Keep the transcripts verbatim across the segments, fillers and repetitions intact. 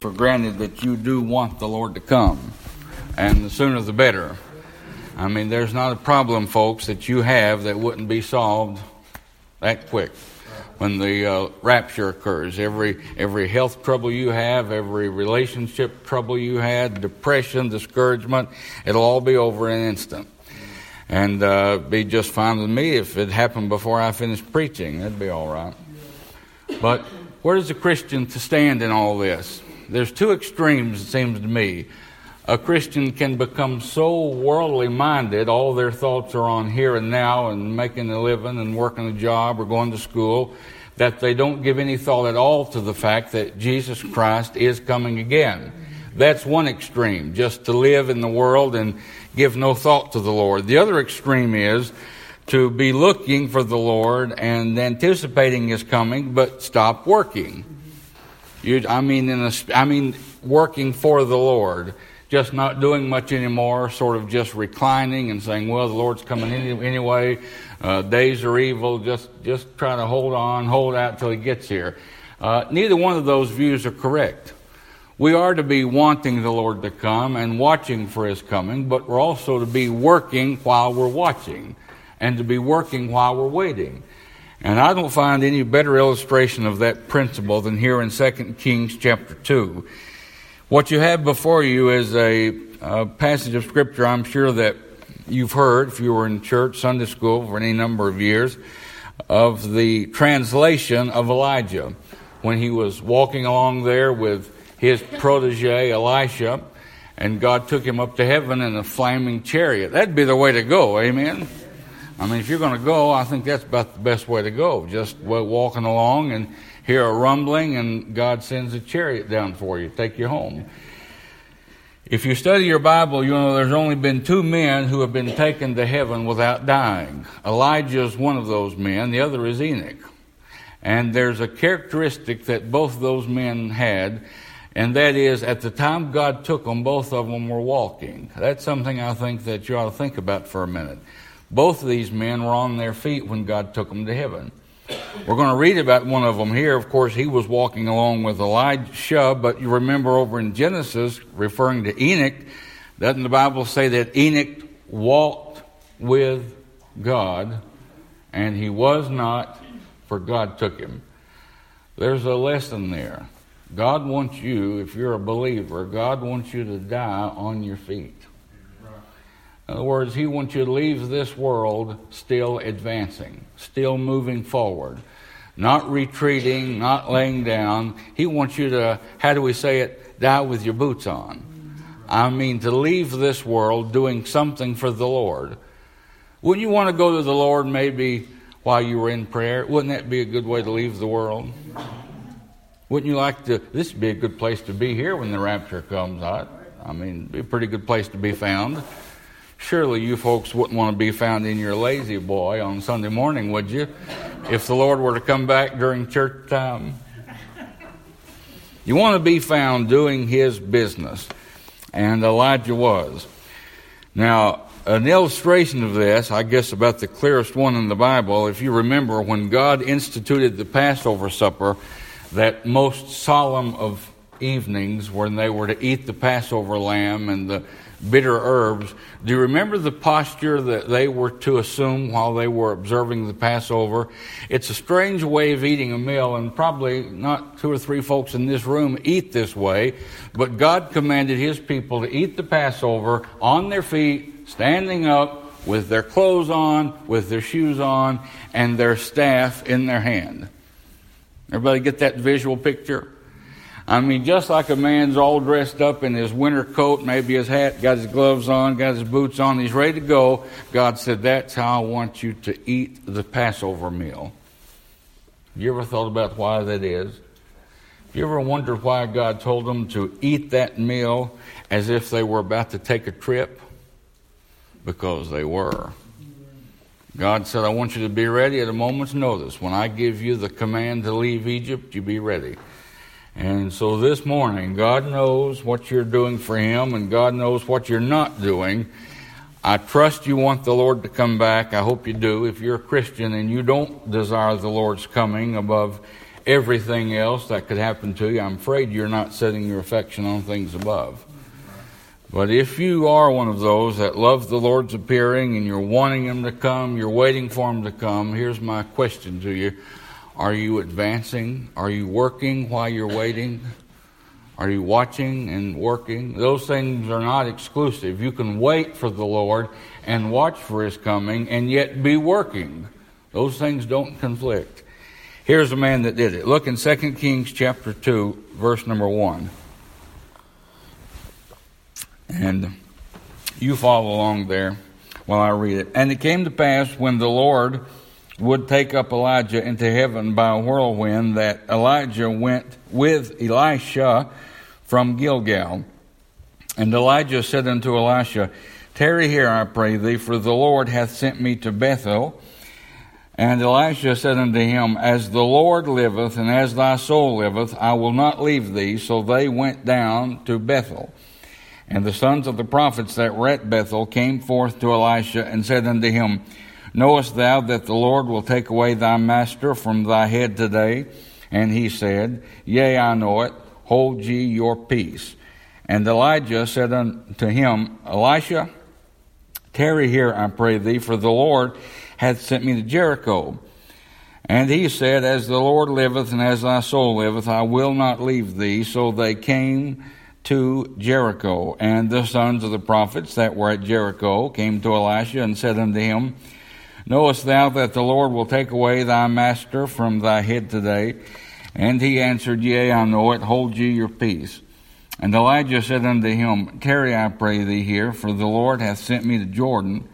for granted that you do want the Lord to come, and the sooner the better. I mean, there's not a problem, folks, that you have that wouldn't be solved that quick when the uh, rapture occurs. Every every health trouble you have, every relationship trouble you had, depression, discouragement, it'll all be over in an instant. And uh, be just fine with me if it happened before I finished preaching. That'd be all right. But where does a Christian to stand in all this? There's two extremes, it seems to me. A Christian can become so worldly minded, all their thoughts are on here and now and making a living and working a job or going to school, that they don't give any thought at all to the fact that Jesus Christ is coming again. That's one extreme, just to live in the world and give no thought to the Lord. The other extreme is to be looking for the Lord and anticipating His coming, but stop working. You, I mean, in a, I mean, working for the Lord. Just not doing much anymore, sort of just reclining and saying, well, the Lord's coming any, anyway. Uh, days are evil. Just just try to hold on, hold out till He gets here. Uh, neither one of those views are correct. We are to be wanting the Lord to come and watching for His coming, but we're also to be working while we're watching and to be working while we're waiting. And I don't find any better illustration of that principle than here in Second Kings chapter two. What you have before you is a, a passage of Scripture I'm sure that you've heard if you were in church, Sunday school for any number of years, of the translation of Elijah when he was walking along there with his protege Elisha, and God took him up to heaven in a flaming chariot. That'd be the way to go, amen? I mean, if you're going to go, I think that's about the best way to go. Just walking along and hear a rumbling, and God sends a chariot down for you, take you home. If you study your Bible, you know there's only been two men who have been taken to heaven without dying. Elijah is one of those men. The other is Enoch. And there's a characteristic that both of those men had, and that is at the time God took them, both of them were walking. That's something I think that you ought to think about for a minute. Both of these men were on their feet when God took them to heaven. We're going to read about one of them here. Of course, he was walking along with Elijah, but you remember over in Genesis, referring to Enoch, doesn't the Bible say that Enoch walked with God, and he was not, for God took him? There's a lesson there. God wants you, if you're a believer, God wants you to die on your feet. In other words, He wants you to leave this world still advancing, still moving forward, not retreating, not laying down. He wants you to, how do we say it, die with your boots on. I mean, to leave this world doing something for the Lord. Wouldn't you want to go to the Lord maybe while you were in prayer? Wouldn't that be a good way to leave the world? Wouldn't you like to, this would be a good place to be here when the rapture comes. I, I mean, it'd be a pretty good place to be found. Surely you folks wouldn't want to be found in your lazy boy on Sunday morning, would you? If the Lord were to come back during church time. You want to be found doing His business. And Elijah was. Now, an illustration of this, I guess about the clearest one in the Bible, if you remember when God instituted the Passover supper, that most solemn of evenings when they were to eat the Passover lamb and the bitter herbs. Do you remember the posture that they were to assume while they were observing the Passover? It's a strange way of eating a meal, and probably not two or three folks in this room eat this way, but God commanded His people to eat the Passover on their feet, standing up, with their clothes on, with their shoes on, and their staff in their hand. Everybody get that visual picture? I mean, just like a man's all dressed up in his winter coat, maybe his hat, got his gloves on, got his boots on, he's ready to go. God said, that's how I want you to eat the Passover meal. Have you ever thought about why that is? Have you ever wondered why God told them to eat that meal as if they were about to take a trip? Because they were. God said, I want you to be ready at a moment's notice. When I give you the command to leave Egypt, you be ready. And so this morning, God knows what you're doing for Him, and God knows what you're not doing. I trust you want the Lord to come back. I hope you do. If you're a Christian and you don't desire the Lord's coming above everything else that could happen to you, I'm afraid you're not setting your affection on things above. But if you are one of those that love the Lord's appearing and you're wanting Him to come, you're waiting for Him to come, here's my question to you. Are you advancing? Are you working while you're waiting? Are you watching and working? Those things are not exclusive. You can wait for the Lord and watch for His coming and yet be working. Those things don't conflict. Here's a man that did it. Look in Second Kings chapter two, verse number one. And you follow along there while I read it. And it came to pass when the Lord would take up Elijah into heaven by a whirlwind, that Elijah went with Elisha from Gilgal. And Elijah said unto Elisha, Tarry here, I pray thee, for the Lord hath sent me to Bethel. And Elisha said unto him, As the Lord liveth, and as thy soul liveth, I will not leave thee. So they went down to Bethel. And the sons of the prophets that were at Bethel came forth to Elisha, and said unto him, Knowest thou that the Lord will take away thy master from thy head today? And he said, Yea, I know it. Hold ye your peace. And Elijah said unto him, Elisha, tarry here, I pray thee, for the Lord hath sent me to Jericho. And he said, As the Lord liveth, and as thy soul liveth, I will not leave thee. So they came to Jericho. And the sons of the prophets that were at Jericho came to Elisha and said unto him, Knowest thou that the Lord will take away thy master from thy head today? And he answered, Yea, I know it. Hold ye your peace. And Elijah said unto him, Tarry, I pray thee here, for the Lord hath sent me to Jordan.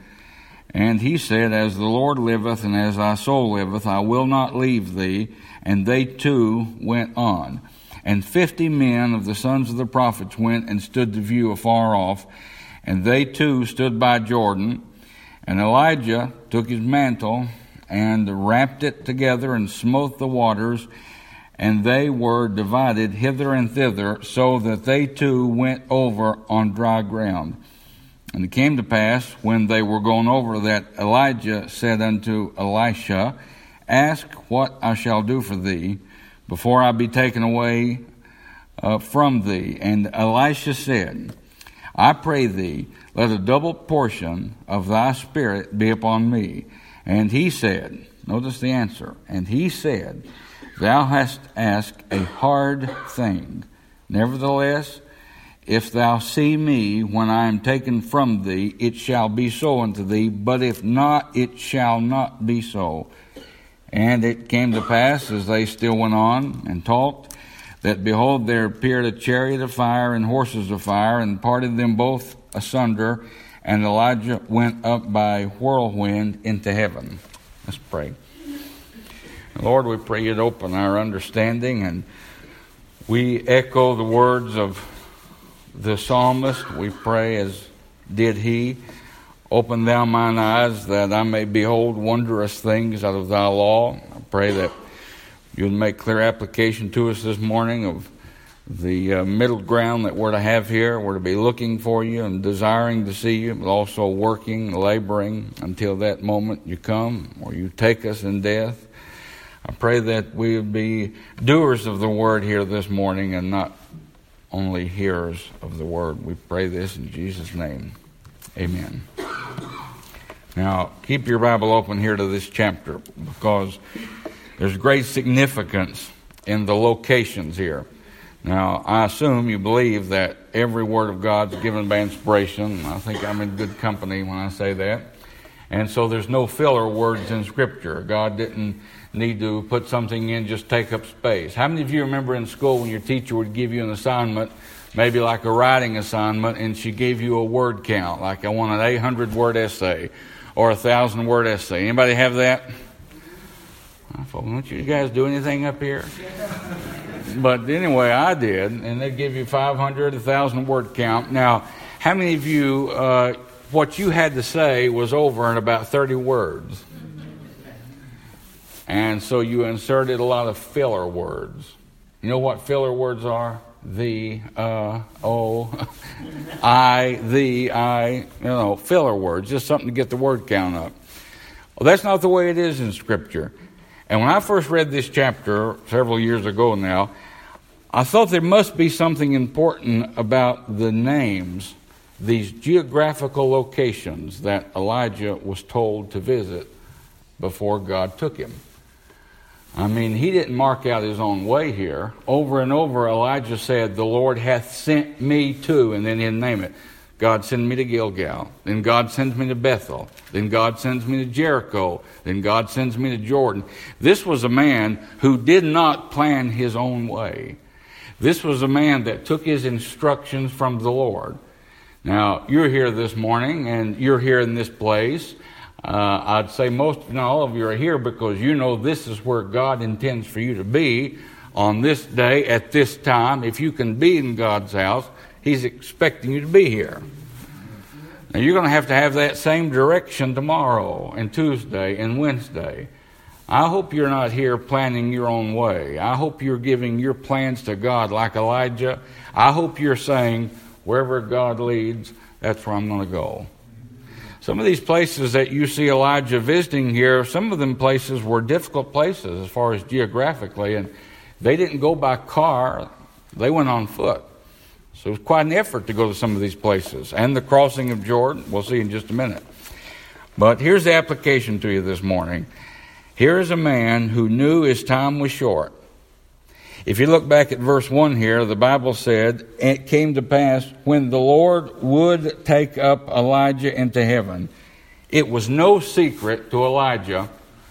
And he said, As the Lord liveth, and as thy soul liveth, I will not leave thee. And they two went on. And fifty men of the sons of the prophets went and stood to view afar off. And they too stood by Jordan. And Elijah took his mantle and wrapped it together and smote the waters. And they were divided hither and thither, so that they too went over on dry ground. And it came to pass, when they were gone over, that Elijah said unto Elisha, Ask what I shall do for thee, before I be taken away uh, from thee. And Elisha said, I pray thee, let a double portion of thy spirit be upon me. And he said, notice the answer, and he said, Thou hast asked a hard thing. Nevertheless, if thou see me when I am taken from thee, it shall be so unto thee, but if not, it shall not be so. And it came to pass, as they still went on and talked, that behold, there appeared a chariot of fire and horses of fire, and parted them both asunder, and Elijah went up by whirlwind into heaven. Let's pray. Lord, we pray you'd open our understanding, and we echo the words of the psalmist. We pray, as did he, Open thou mine eyes, that I may behold wondrous things out of thy law. I pray that you would make clear application to us this morning of the uh, middle ground that we're to have here. We're to be looking for you and desiring to see you, but also working, laboring until that moment you come, or you take us in death. I pray that we would be doers of the word here this morning and not only hearers of the word. We pray this in Jesus' name. Amen. Now, keep your Bible open here to this chapter, because there's great significance in the locations here. Now, I assume you believe that every word of God's given by inspiration. I think I'm in good company when I say that. And so there's no filler words in Scripture. God didn't need to put something in, just take up space. How many of you remember in school when your teacher would give you an assignment, maybe like a writing assignment, and she gave you a word count, like I want an eight hundred word essay or a one thousand word essay? Anybody have that? I thought, don't you guys do anything up here? But anyway, I did, and they'd give you five hundred, one thousand word count. Now, how many of you, uh, what you had to say was over in about thirty words? And so you inserted a lot of filler words. You know what filler words are? The, uh, oh, I, the, I, you know, filler words, just something to get the word count up. Well, that's not the way it is in Scripture. And when I first read this chapter several years ago now, I thought there must be something important about the names, these geographical locations that Elijah was told to visit before God took him. I mean, he didn't mark out his own way here. Over and over, Elijah said, the Lord hath sent me to, and then he'd name it. God sends me to Gilgal. Then God sends me to Bethel. Then God sends me to Jericho. Then God sends me to Jordan. This was a man who did not plan his own way. This was a man that took his instructions from the Lord. Now, you're here this morning, and you're here in this place. Uh, I'd say most, if not all of you are here because you know this is where God intends for you to be on this day, at this time. If you can be in God's house, He's expecting you to be here. Now, you're going to have to have that same direction tomorrow and Tuesday and Wednesday. I hope you're not here planning your own way. I hope you're giving your plans to God like Elijah. I hope you're saying, wherever God leads, that's where I'm going to go. Some of these places that you see Elijah visiting here, some of them places were difficult places as far as geographically, and they didn't go by car, they went on foot. So it was quite an effort to go to some of these places. And the crossing of Jordan, we'll see in just a minute. But here's the application to you this morning. Here is a man who knew his time was short. If you look back at verse one here, the Bible said, it came to pass when the Lord would take up Elijah into heaven. It was no secret to Elijah,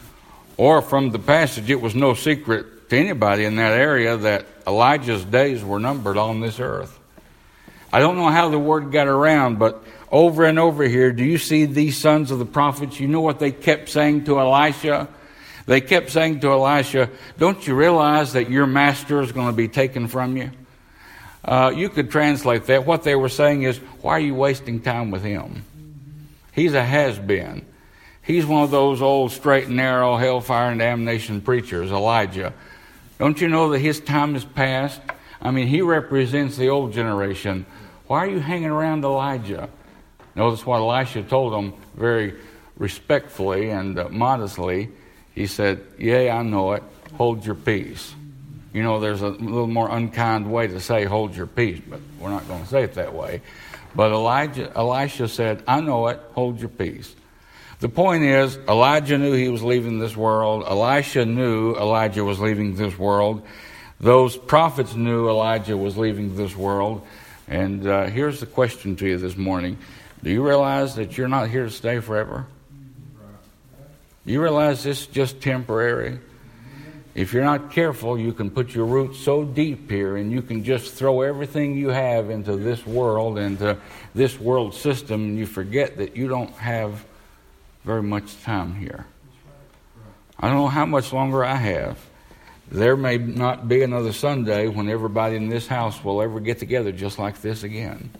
or from the passage, it was no secret to anybody in that area that Elijah's days were numbered on this earth. I don't know how the word got around, but over and over here, do you see these sons of the prophets? You know what they kept saying to Elisha? They kept saying to Elisha, don't you realize that your master is going to be taken from you? Uh, you could translate that. What they were saying is, why are you wasting time with him? He's a has-been. He's one of those old straight and narrow hellfire and damnation preachers, Elijah. Don't you know that his time is past? I mean, he represents the old generation. Why are you hanging around Elijah? Notice what Elisha told him very respectfully and uh, modestly. He said, yea, I know it. Hold your peace. You know, there's a little more unkind way to say hold your peace, but we're not going to say it that way. But Elijah, Elisha said, I know it. Hold your peace. The point is, Elijah knew he was leaving this world. Elisha knew Elijah was leaving this world. Those prophets knew Elijah was leaving this world. And uh, here's the question to you this morning. Do you realize that you're not here to stay forever? You realize this is just temporary? If you're not careful, you can put your roots so deep here and you can just throw everything you have into this world, into this world system, and you forget that you don't have very much time here. I don't know how much longer I have. There may not be another Sunday when everybody in this house will ever get together just like this again.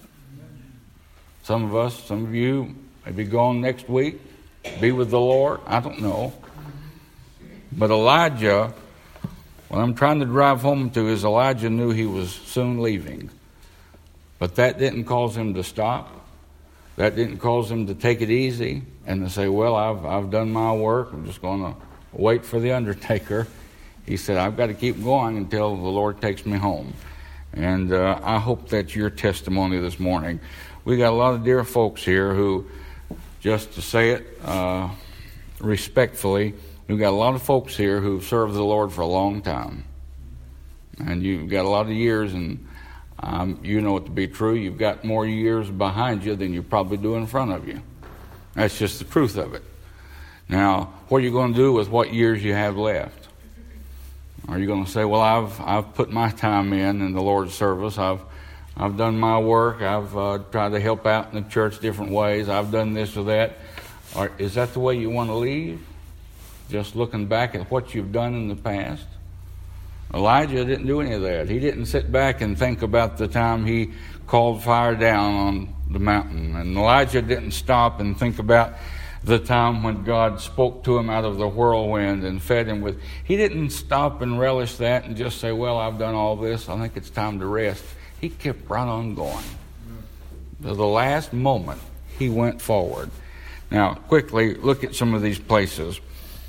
Some of us, some of you may be gone next week. Be with the Lord? I don't know. But Elijah, what I'm trying to drive home to is Elijah knew he was soon leaving. But that didn't cause him to stop. That didn't cause him to take it easy and to say, well, I've I've done my work. I'm just going to wait for the undertaker. He said, I've got to keep going until the Lord takes me home. And uh, I hope that's your testimony this morning. We got a lot of dear folks here who, just to say it uh, respectfully, we've got a lot of folks here who've served the Lord for a long time. And you've got a lot of years, and um, you know it to be true. You've got more years behind you than you probably do in front of you. That's just the truth of it. Now, what are you going to do with what years you have left? Are you going to say, well, I've I've put my time in in the Lord's service. I've I've done my work. I've uh, tried to help out in the church different ways. I've done this or that. Or is that the way you want to leave? Just looking back at what you've done in the past? Elijah didn't do any of that. He didn't sit back and think about the time he called fire down on the mountain. And Elijah didn't stop and think about the time when God spoke to him out of the whirlwind and fed him with. He didn't stop and relish that and just say, well, I've done all this. I think it's time to rest. He kept right on going. To the last moment, he went forward. Now, quickly, look at some of these places.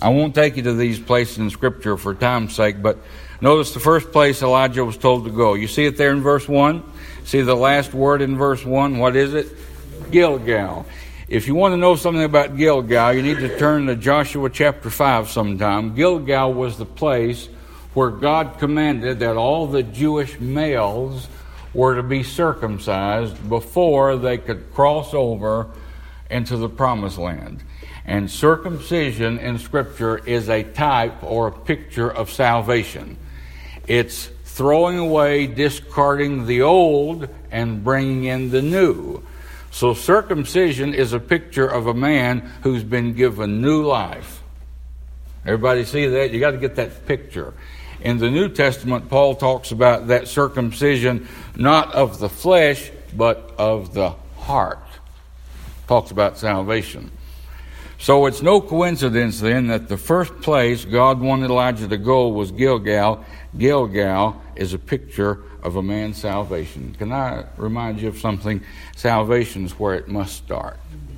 I won't take you to these places in Scripture for time's sake, but notice the first place Elijah was told to go. You see it there in verse one? See the last word in verse one? What is it? Gilgal. If you want to know something about Gilgal, you need to turn to Joshua chapter five sometime. Gilgal was the place where God commanded that all the Jewish males were to be circumcised before they could cross over into the promised land. And circumcision in Scripture is a type or a picture of salvation. It's throwing away, discarding the old, and bringing in the new. So circumcision is a picture of a man who's been given new life. Everybody see that? You got to get that picture. In the New Testament, Paul talks about that circumcision not of the flesh, but of the heart. Talks about salvation. So it's no coincidence then that the first place God wanted Elijah to go was Gilgal. Gilgal is a picture of a man's salvation. Can I remind you of something? Salvation is where it must start.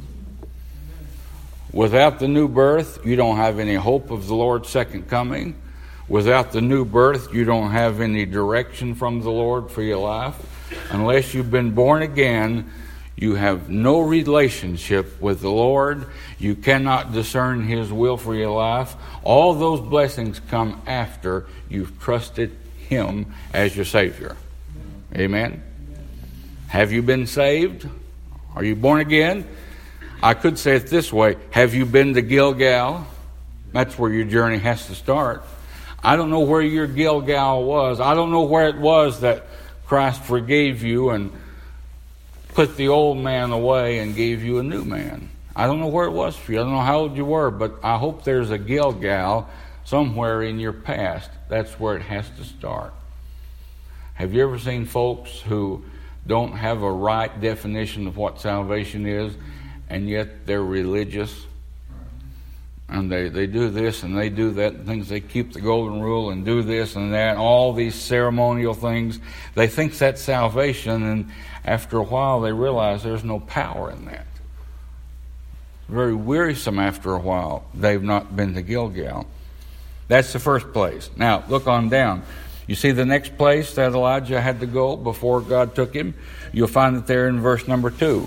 Without the new birth, you don't have any hope of the Lord's second coming. Without the new birth, you don't have any direction from the Lord for your life. Unless you've been born again, you have no relationship with the Lord. You cannot discern His will for your life. All those blessings come after you've trusted Him as your Savior. Amen? Have you been saved? Are you born again? I could say it this way. Have you been to Gilgal? That's where your journey has to start. I don't know where your Gilgal was. I don't know where it was that Christ forgave you and put the old man away and gave you a new man. I don't know where it was for you. I don't know how old you were, but I hope there's a Gilgal somewhere in your past. That's where it has to start. Have you ever seen folks who don't have a right definition of what salvation is, and yet they're religious? And they, they do this and they do that, and things. They keep the golden rule and do this and that, all these ceremonial things. They think that's salvation, and after a while they realize there's no power in that. Very wearisome after a while. They've not been to Gilgal. That's the first place. Now, look on down. You see the next place that Elijah had to go before God took him? You'll find it there in verse number two.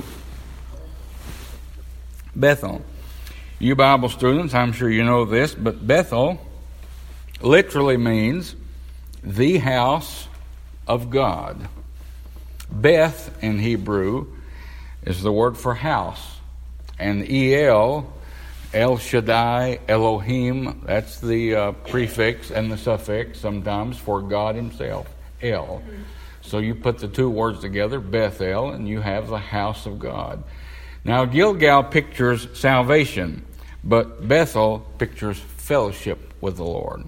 Bethel. You Bible students, I'm sure you know this, but Bethel literally means the house of God. Beth in Hebrew is the word for house. And El, El Shaddai, Elohim, that's the uh, prefix and the suffix sometimes for God Himself, El. So you put the two words together, Bethel, and you have the house of God. Now, Gilgal pictures salvation, but Bethel pictures fellowship with the Lord.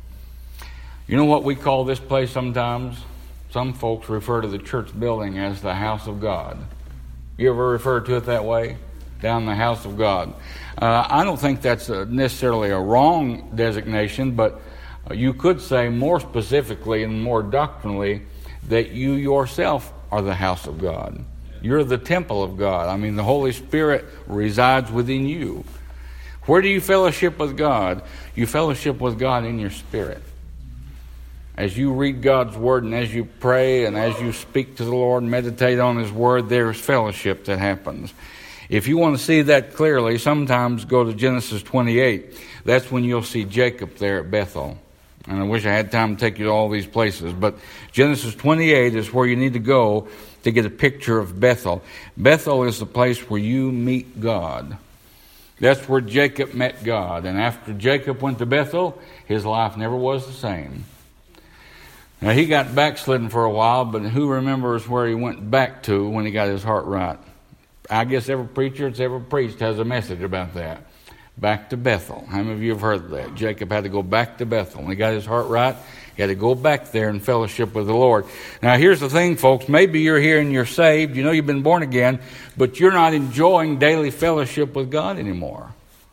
You know what we call this place sometimes? Some folks refer to the church building as the house of God. You ever refer to it that way? Down the house of God. Uh, I don't think that's a, necessarily a wrong designation, but you could say more specifically and more doctrinally that you yourself are the house of God. You're the temple of God. I mean, the Holy Spirit resides within you. Where do you fellowship with God? You fellowship with God in your spirit. As you read God's Word and as you pray and as you speak to the Lord and meditate on His Word, there's fellowship that happens. If you want to see that clearly, sometimes go to Genesis twenty-eight. That's when you'll see Jacob there at Bethel. And I wish I had time to take you to all these places. But Genesis twenty-eight is where you need to go to get a picture of Bethel. Bethel is the place where you meet God. That's where Jacob met God. And after Jacob went to Bethel, his life never was the same. Now, he got backslidden for a while, but who remembers where he went back to when he got his heart right? I guess every preacher that's ever preached has a message about that. Back to Bethel. How many of you have heard that? Jacob had to go back to Bethel. When he got his heart right, he had to go back there and fellowship with the Lord. Now, here's the thing, folks. Maybe you're here and you're saved. You know you've been born again, but you're not enjoying daily fellowship with God anymore.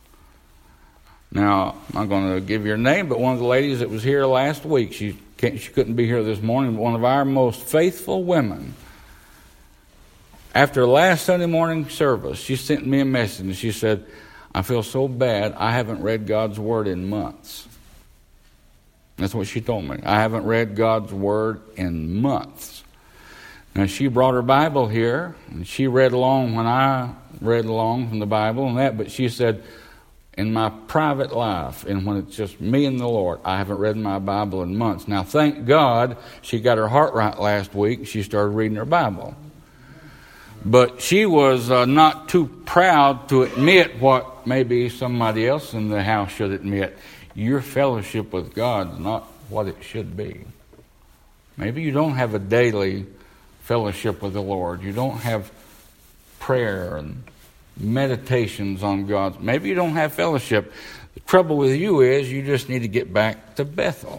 Now, I'm not going to give your name, but one of the ladies that was here last week, she can't, she couldn't be here this morning, but one of our most faithful women, after last Sunday morning service, she sent me a message and she said, I feel so bad. I haven't read God's Word in months. That's what she told me. I haven't read God's Word in months. Now, she brought her Bible here, and she read along when I read along from the Bible and that, but she said, in my private life, and when it's just me and the Lord, I haven't read my Bible in months. Now, thank God she got her heart right last week. She started reading her Bible. But she was uh, not too proud to admit what maybe somebody else in the house should admit. Your fellowship with God is not what it should be. Maybe you don't have a daily fellowship with the Lord. You don't have prayer and meditations on God. Maybe you don't have fellowship. The trouble with you is you just need to get back to Bethel.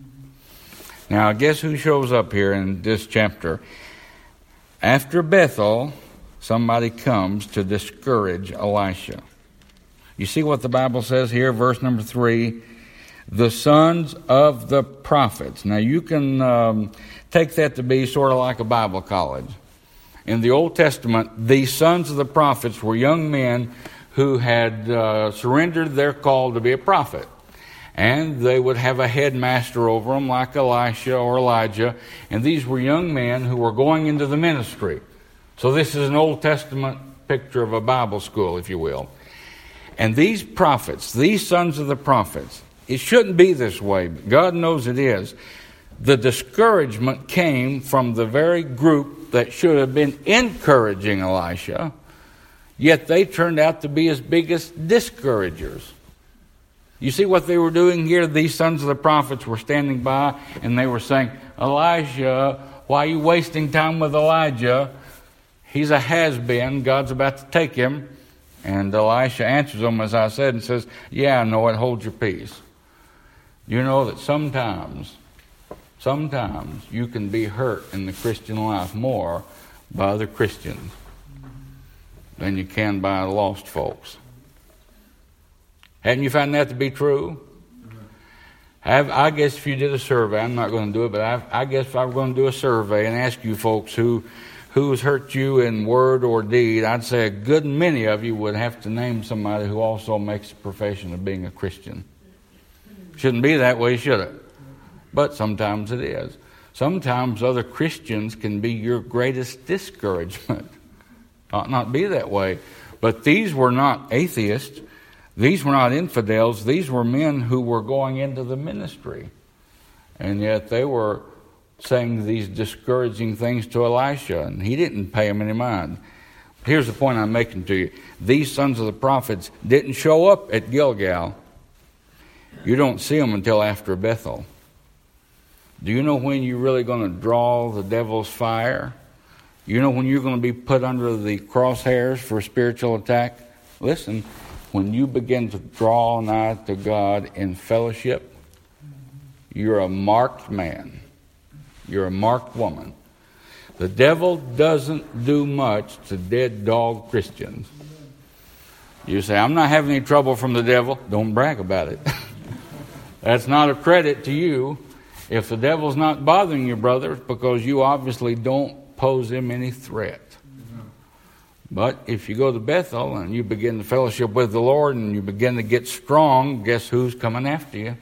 Now, guess who shows up here in this chapter? After Bethel, somebody comes to discourage Elisha. You see what the Bible says here, verse number three, the sons of the prophets. Now, you can um, take that to be sort of like a Bible college. In the Old Testament, the sons of the prophets were young men who had uh, surrendered their call to be a prophet. And they would have a headmaster over them like Elisha or Elijah. And these were young men who were going into the ministry. So this is an Old Testament picture of a Bible school, if you will. And these prophets, these sons of the prophets, it shouldn't be this way, but God knows it is. The discouragement came from the very group that should have been encouraging Elisha, yet they turned out to be his biggest discouragers. You see what they were doing here? These sons of the prophets were standing by and they were saying, Elisha, why are you wasting time with Elijah? He's a has-been. God's about to take him. And Elisha answers them, as I said, and says, yeah, I know it. Hold your peace. You know that sometimes, sometimes you can be hurt in the Christian life more by other Christians than you can by lost folks. Hadn't you found that to be true? Have, I guess if you did a survey, I'm not going to do it, but I, I guess if I were going to do a survey and ask you folks who who's hurt you in word or deed, I'd say a good many of you would have to name somebody who also makes a profession of being a Christian. Shouldn't be that way, should it? But sometimes it is. Sometimes other Christians can be your greatest discouragement. Ought not be that way. But these were not atheists. These were not infidels. These were men who were going into the ministry. And yet they were saying these discouraging things to Elisha, and he didn't pay them any mind. Here's the point I'm making to you. These sons of the prophets didn't show up at Gilgal. You don't see them until after Bethel. Do you know when you're really going to draw the devil's fire? You know when you're going to be put under the crosshairs for spiritual attack? Listen, when you begin to draw nigh to God in fellowship, you're a marked man. You're a marked woman. The devil doesn't do much to dead dog Christians. You say, I'm not having any trouble from the devil. Don't brag about it. That's not a credit to you. If the devil's not bothering you, brother, it's because you obviously don't pose him any threat. But if you go to Bethel and you begin to fellowship with the Lord and you begin to get strong, guess who's coming after you?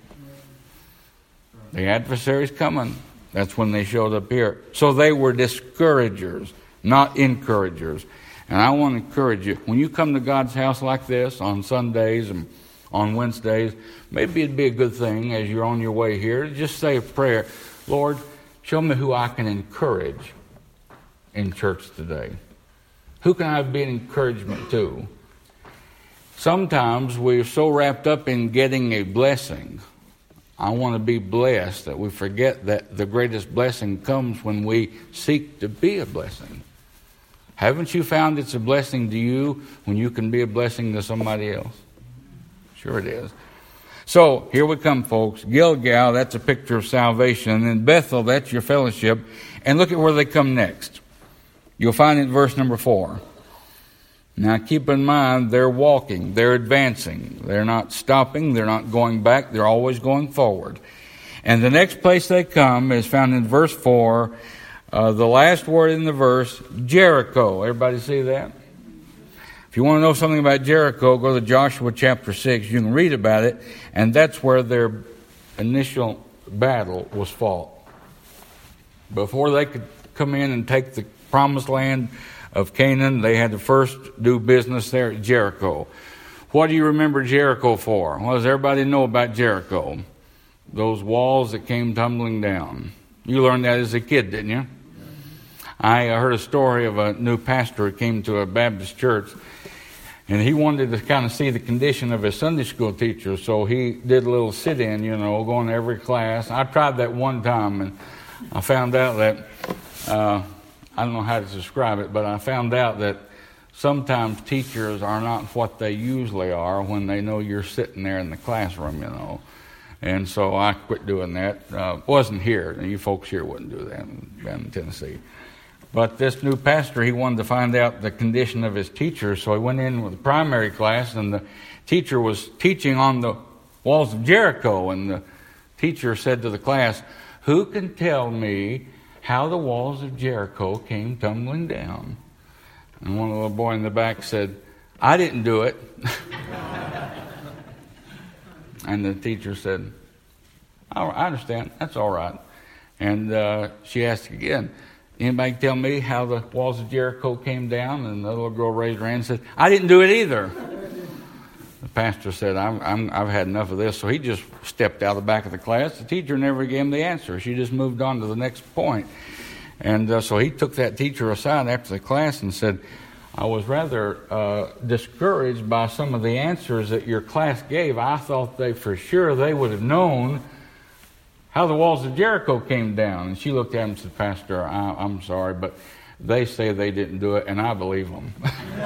The adversary's coming. That's when they showed up here. So they were discouragers, not encouragers. And I want to encourage you, when you come to God's house like this on Sundays and on Wednesdays, maybe it'd be a good thing as you're on your way here to just say a prayer. Lord, show me who I can encourage in church today. Who can I be an encouragement to? Sometimes we're so wrapped up in getting a blessing. I want to be blessed that we forget that the greatest blessing comes when we seek to be a blessing. Haven't you found it's a blessing to you when you can be a blessing to somebody else? Sure it is. So, here we come, folks. Gilgal, that's a picture of salvation. And then Bethel, that's your fellowship. And look at where they come next. You'll find it in verse number four. Now, keep in mind, they're walking. They're advancing. They're not stopping. They're not going back. They're always going forward. And the next place they come is found in verse four. Uh, the last word in the verse, Jericho. Everybody see that? If you want to know something about Jericho, go to Joshua chapter six. You can read about it, and that's where their initial battle was fought. Before they could come in and take the promised land of Canaan, they had to first do business there at Jericho. What do you remember Jericho for? What does everybody know about Jericho? Those walls that came tumbling down. You learned that as a kid, didn't you? I heard a story of a new pastor who came to a Baptist church, and he wanted to kind of see the condition of his Sunday school teacher, so he did a little sit-in, you know, going to every class. I tried that one time, and I found out that, uh, I don't know how to describe it, but I found out that sometimes teachers are not what they usually are when they know you're sitting there in the classroom, you know. And so I quit doing that. Uh, wasn't here. You folks here wouldn't do that in Tennessee. But this new pastor, he wanted to find out the condition of his teacher, so he went in with the primary class, and the teacher was teaching on the walls of Jericho, and the teacher said to the class, "Who can tell me how the walls of Jericho came tumbling down?" And one little boy in the back said, "I didn't do it." And the teacher said, "Oh, I understand. That's all right." And uh, she asked again, "Anybody tell me how the walls of Jericho came down?" And the little girl raised her hand and said, "I didn't do it either." The pastor said, I'm, I'm, I've had enough of this. So he just stepped out of the back of the class. The teacher never gave him the answer. She just moved on to the next point. And uh, so he took that teacher aside after the class and said, "I was rather uh, discouraged by some of the answers that your class gave. I thought they for sure they would have known how the walls of Jericho came down." And she looked at him and said, "Pastor, I, I'm sorry, but they say they didn't do it, and I believe them."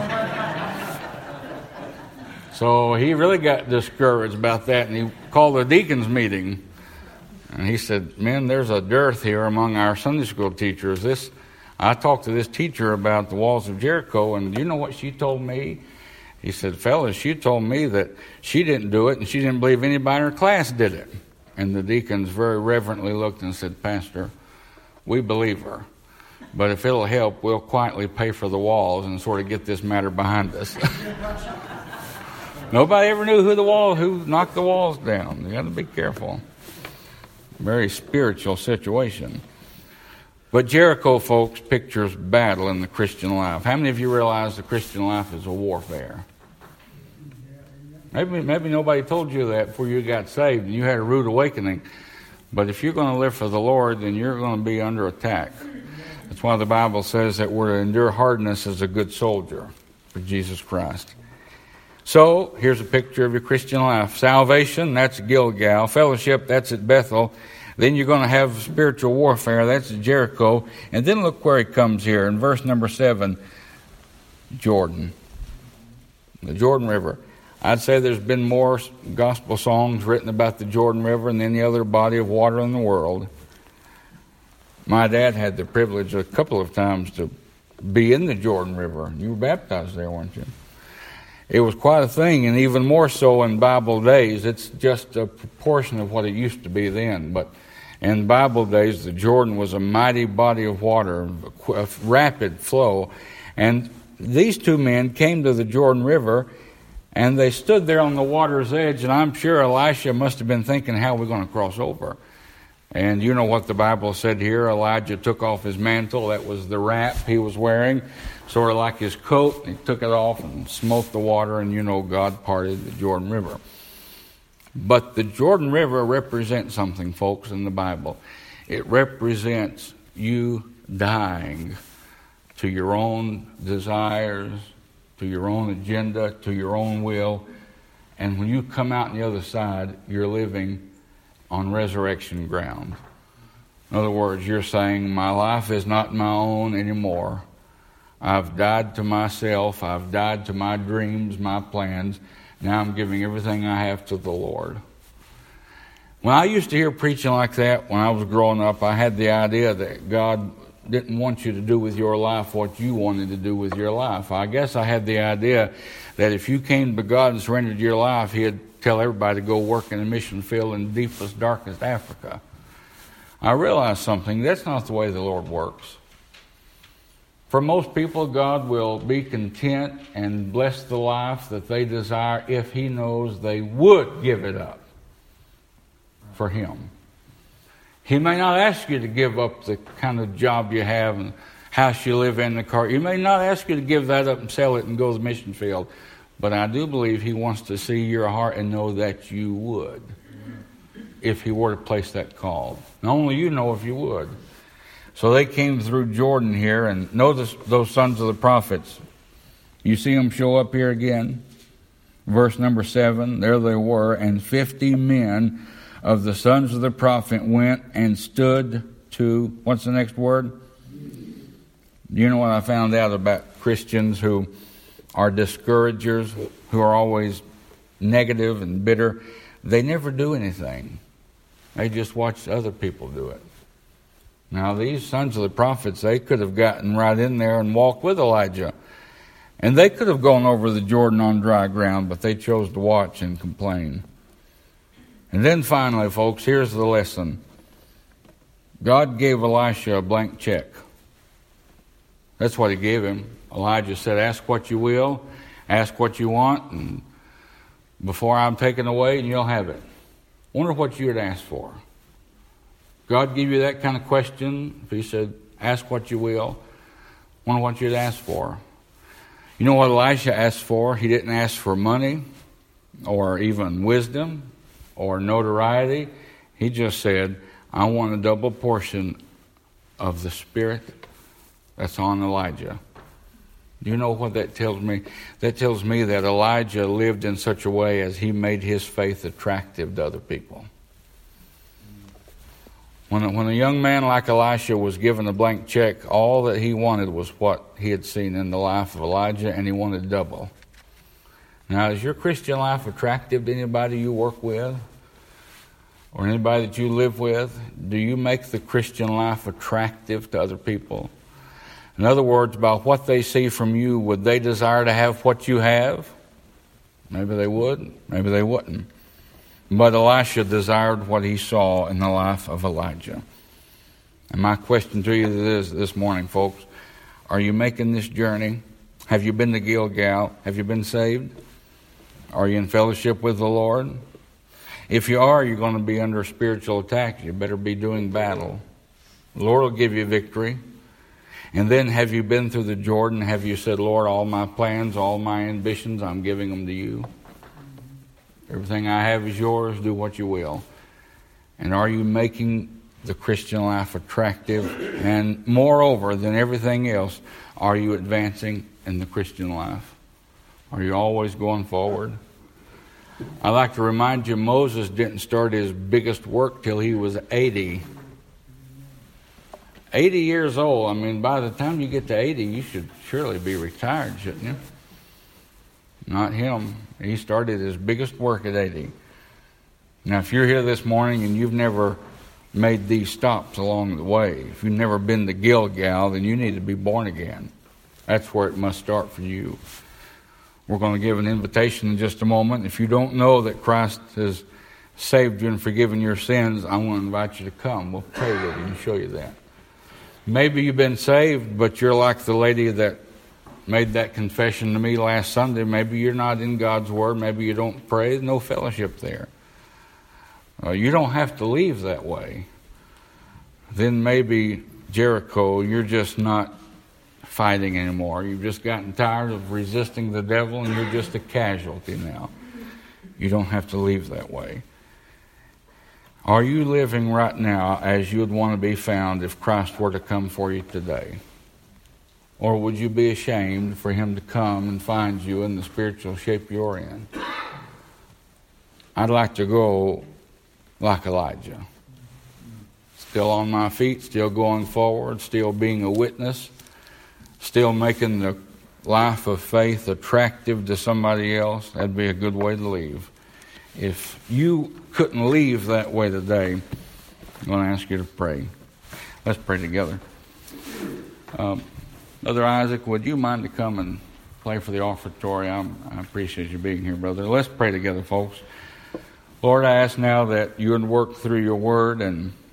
So he really got discouraged about that, and he called a deacons meeting. And he said, "Men, there's a dearth here among our Sunday school teachers. This, I talked to this teacher about the walls of Jericho, and do you know what she told me?" He said, "Fellas, she told me that she didn't do it, and she didn't believe anybody in her class did it." And the deacons very reverently looked and said, "Pastor, we believe her. But if it'll help, we'll quietly pay for the walls and sort of get this matter behind us." Nobody ever knew who the wall, who knocked the walls down. You got to be careful. Very spiritual situation. But Jericho, folks, pictures battle in the Christian life. How many of you realize the Christian life is a warfare? Maybe maybe nobody told you that before you got saved and you had a rude awakening. But if you're going to live for the Lord, then you're going to be under attack. That's why the Bible says that we're to endure hardness as a good soldier for Jesus Christ. So, here's a picture of your Christian life. Salvation, that's Gilgal. Fellowship, that's at Bethel. Then you're going to have spiritual warfare, that's at Jericho. And then look where he comes here in verse number seven, Jordan. The Jordan River. I'd say there's been more gospel songs written about the Jordan River than any other body of water in the world. My dad had the privilege a couple of times to be in the Jordan River. You were baptized there, weren't you? It was quite a thing, and even more so in Bible days. It's just a proportion of what it used to be then. But in Bible days, the Jordan was a mighty body of water, a rapid flow. And these two men came to the Jordan River, and they stood there on the water's edge, and I'm sure Elisha must have been thinking, how are we going to cross over? And you know what the Bible said here. Elijah took off his mantle. That was the wrap he was wearing, sort of like his coat. He took it off and smote the water, and you know God parted the Jordan River. But the Jordan River represents something, folks, in the Bible. It represents you dying to your own desires, to your own agenda, to your own will. And when you come out on the other side, you're living on resurrection ground. In other words, you're saying, my life is not my own anymore. I've died to myself. I've died to my dreams, my plans. Now I'm giving everything I have to the Lord. When I used to hear preaching like that when I was growing up, I had the idea that God didn't want you to do with your life what you wanted to do with your life. I guess I had the idea that if you came to God and surrendered your life, He'd tell everybody to go work in a mission field in deepest, darkest Africa. I realized something. That's not the way the Lord works. For most people, God will be content and bless the life that they desire if He knows they would give it up for Him. He may not ask you to give up the kind of job you have and house you live in, the car. He may not ask you to give that up and sell it and go to the mission field. But I do believe He wants to see your heart and know that you would, if He were to place that call. And only you know if you would. So they came through Jordan here, and notice those sons of the prophets. You see them show up here again. Verse number seven, there they were, and fifty men of the sons of the prophet went and stood to, what's the next word? Do you know what I found out about Christians who are discouragers, who are always negative and bitter? They never do anything. They just watch other people do it. Now, these sons of the prophets, they could have gotten right in there and walked with Elijah. And they could have gone over the Jordan on dry ground, but they chose to watch and complain. And then finally, folks, here's the lesson. God gave Elisha a blank check. That's what He gave him. Elijah said, ask what you will, ask what you want, and before I'm taken away, and you'll have it. Wonder what you would ask for. God give you that kind of question, if He said, ask what you will, wonder what you'd ask for. You know what Elisha asked for? He didn't ask for money or even wisdom or notoriety. He just said, I want a double portion of the Spirit that's on Elijah. Do you know what that tells me? That tells me that Elijah lived in such a way as he made his faith attractive to other people. When, when a young man like Elisha was given a blank check, all that he wanted was what he had seen in the life of Elijah, and he wanted double. Now, is your Christian life attractive to anybody you work with or anybody that you live with? Do you make the Christian life attractive to other people? In other words, by what they see from you, would they desire to have what you have? Maybe they would, maybe they wouldn't. But Elisha desired what he saw in the life of Elijah. And my question to you is this morning, folks, are you making this journey? Have you been to Gilgal? Have you been saved? Are you in fellowship with the Lord? If you are, you're going to be under spiritual attack. You better be doing battle. The Lord will give you victory. And then have you been through the Jordan? Have you said, Lord, all my plans, all my ambitions, I'm giving them to you. Everything I have is yours. Do what you will. And are you making the Christian life attractive? And moreover than everything else, are you advancing in the Christian life? Are you always going forward? I'd like to remind you, Moses didn't start his biggest work till he was eighty. eighty years old. I mean, by the time you get to eighty, you should surely be retired, shouldn't you? Not him. He started his biggest work at eighty. Now, if you're here this morning and you've never made these stops along the way, if you've never been to Gilgal, then you need to be born again. That's where it must start for you. We're going to give an invitation in just a moment. If you don't know that Christ has saved you and forgiven your sins, I want to invite you to come. We'll pray with you and show you that. Maybe you've been saved, but you're like the lady that made that confession to me last Sunday. Maybe you're not in God's Word. Maybe you don't pray. No fellowship there. Uh, you don't have to leave that way. Then maybe Jericho, you're just not fighting anymore. You've just gotten tired of resisting the devil and you're just a casualty now. You don't have to leave that way. Are you living right now as you would want to be found if Christ were to come for you today? Or would you be ashamed for Him to come and find you in the spiritual shape you're in? I'd like to go like Elijah. Still on my feet, still going forward, still being a witness, still making the life of faith attractive to somebody else. That'd be a good way to leave. If you couldn't leave that way today, I'm going to ask you to pray. Let's pray together. Um, Brother Isaac, would you mind to come and play for the offertory? I'm, I appreciate you being here, brother. Let's pray together, folks. Lord, I ask now that you would work through your word and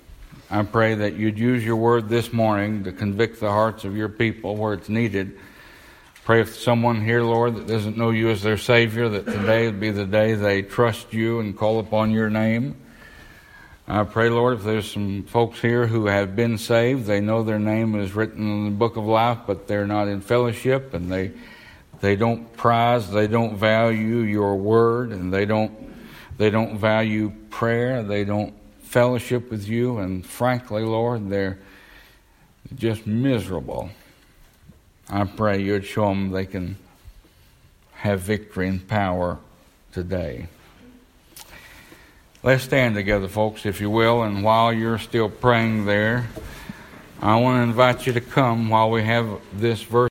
I pray that you'd use your word this morning to convict the hearts of your people where it's needed. Pray if someone here, Lord, that doesn't know you as their Savior, that today would be the day they trust you and call upon your name. I pray, Lord, if there's some folks here who have been saved, they know their name is written in the book of life, but they're not in fellowship, and they they don't prize, they don't value your word, and they don't they don't value prayer, they don't fellowship with you, and frankly, Lord, they're just miserable. I pray you'd show them they can have victory and power today. Let's stand together, folks, if you will, and while you're still praying there, I want to invite you to come while we have this verse.